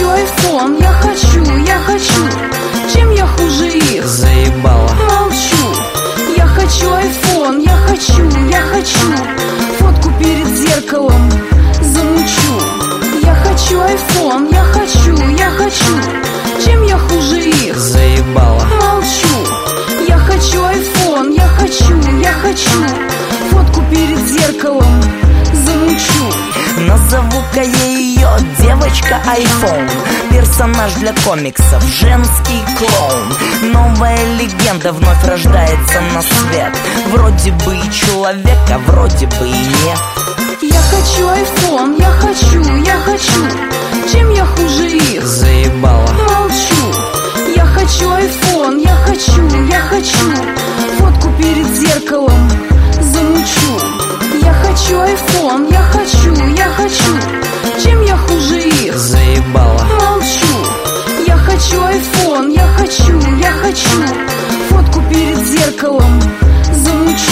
хочу айфон, я хочу. Чем я хуже их? Заебала. Молчу. Я хочу айфон, я хочу. Фотку перед зеркалом замучу. Я хочу айфон, я хочу. Чем я хуже их? Заебала. Молчу. Я хочу айфон, я хочу. Фотку перед зеркалом замучу. Назову-ка я ее девочка айфон. Персонаж для комиксов, женский клоун. Новая легенда вновь рождается на свет. Вроде бы и человек, а вроде бы и нет. Я хочу айфон, я хочу. Чем я хуже их? Заебала. Молчу. Я хочу айфон, я хочу. Фотку перед зеркалом замучу. Я хочу айфон, я хочу. Чем я хуже их? Заебала. Молчу. Я хочу айфон, я хочу. Фотку перед зеркалом замучу.